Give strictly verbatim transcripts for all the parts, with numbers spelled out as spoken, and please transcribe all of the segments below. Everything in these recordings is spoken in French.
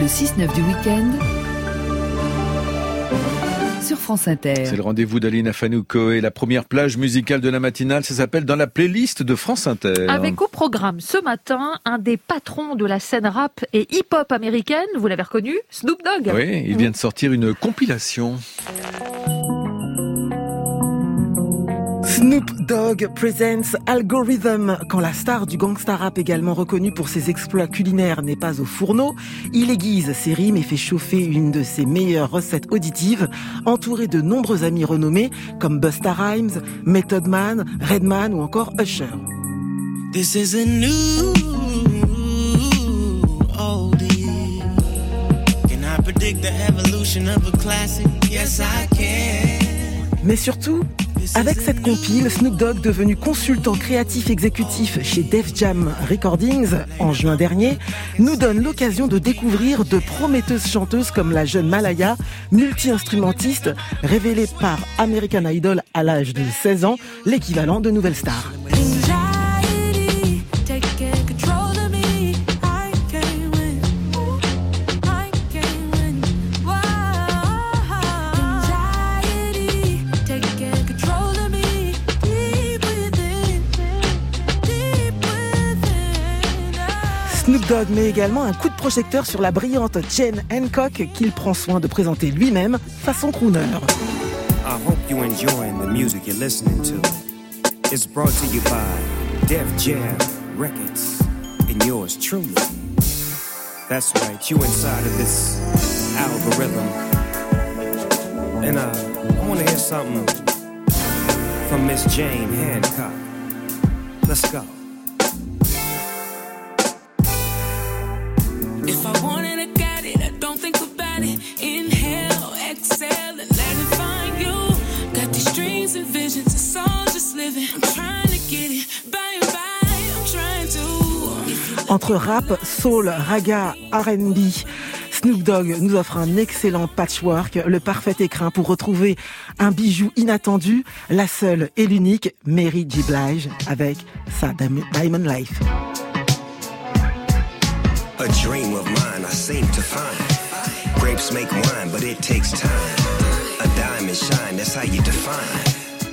Le six neuf du week-end sur France Inter. C'est le rendez-vous d'Aline Afanouko et la première plage musicale de la matinale, ça s'appelle Dans la playlist de France Inter. Avec au programme ce matin, un des patrons de la scène rap et hip-hop américaine, vous l'avez reconnu, Snoop Dogg. Oui, il vient de sortir une compilation. Snoop Dogg presents Algorithm. Quand la star du gangsta rap, également reconnue pour ses exploits culinaires, n'est pas au fourneau, il aiguise ses rimes et fait chauffer une de ses meilleures recettes auditives, entouré de nombreux amis renommés comme Busta Rhymes, Method Man, Redman ou encore Usher. This is a new oldie. Can I predict the evolution of a classic? Yes, I can. Mais surtout, avec cette compile, Snoop Dogg, devenu consultant créatif exécutif chez Def Jam Recordings en juin dernier, nous donne l'occasion de découvrir de prometteuses chanteuses comme la jeune Malaya, multi-instrumentiste, révélée par American Idol à l'âge de seize ans, l'équivalent de Nouvelle Star. Snoop Dogg met également un coup de projecteur sur la brillante Jane Hancock qu'il prend soin de présenter lui-même façon crooner. I hope you enjoying the music you're listening to. It's brought to you by Def Jam Records and yours truly. That's right, you inside of this algorithm. And uh, I want to hear something from Miss Jane Hancock. Let's go. If I wanted to get it, I don't think about it. Inhale, exhale, and let it find you. Got these dreams and visions, it's all just living. I'm trying to get it, by and by, I'm trying to. Entre rap, soul, raga, R and B, Snoop Dogg nous offre un excellent patchwork, le parfait écrin pour retrouver un bijou inattendu, la seule et l'unique Mary J. Blige avec sa Diamond Life. A dream of mine I seem to find. Grapes make wine, but it takes time. A diamond shine, that's how you define.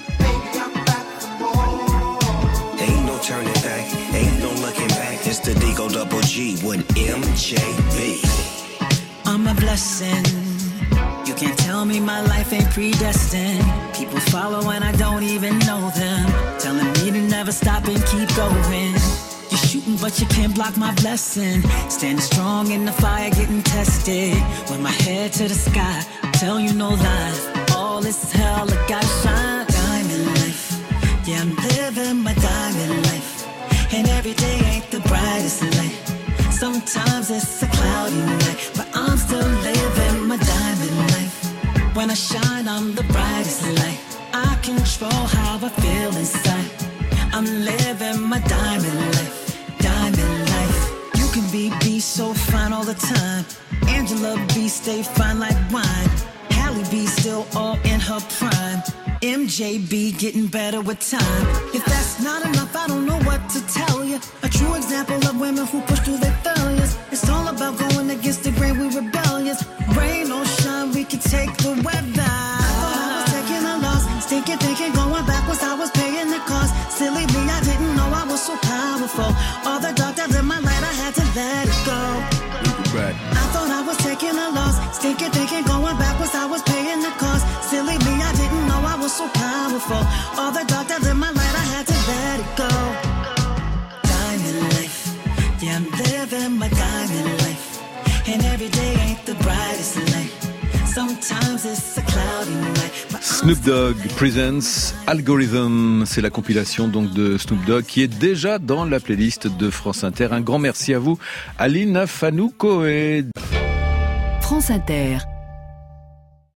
Ain't no turning back, ain't no looking back. It's the Digo Double G with M J B. I'm a blessing. You can't tell me my life ain't predestined. People follow and I don't even know them, telling me to never stop and keep going. You're shooting, but you can't block my blessing. Standing strong in the fire, getting tested. With my head to the sky, tell you no lies. All is hell, I gotta shine. Diamond life, yeah, I'm living my diamond life. And every day ain't the brightest light. Sometimes it's a cloudy night, but I'm still living my diamond life. When I shine, I'm the brightest light. I control how I feel inside. I'm living my diamond life, diamond life. You can be B so fine all the time. Angela B stay fine like wine. Halle B still all in her prime. M J B getting better with time. If that's not enough, I don't know what to tell you. A true example of women who push through their failures. It's all about going against the grain, we rebellious. Rain or shine, we can take the weather. I thought I was taking a loss, stinking, thinking, going backwards, I was paying the cost. Silly me, I didn't know I was so powerful. All the dark that in my light, I had to let it go. Right. I thought I was taking a loss, stinking, thinking, going backwards, I was paying the cost. Silly me, I didn't know I was so powerful. All the dark that in my light, I had to let it go. Diamond life, yeah, I'm living my diamond life. And every day ain't the brightest light. Sometimes it's a cloudy night. Snoop Dogg presents Algorithm, c'est la compilation donc de Snoop Dogg qui est déjà dans la playlist de France Inter. Un grand merci à vous, Aline Afanouko. France Inter.